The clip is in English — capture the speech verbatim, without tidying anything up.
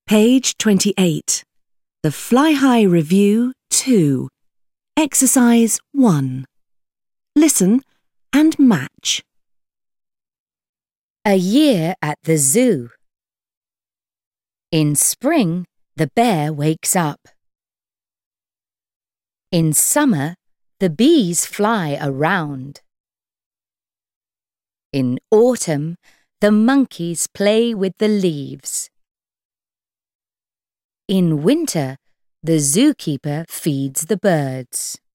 Page twenty-eight. The Fly High Review two. Exercise one. Listen and match. A year at the zoo. In spring, the bear wakes up. In summer, the bees fly around. In autumn, the monkeys play with the leaves. In winter, the zookeeper feeds the birds.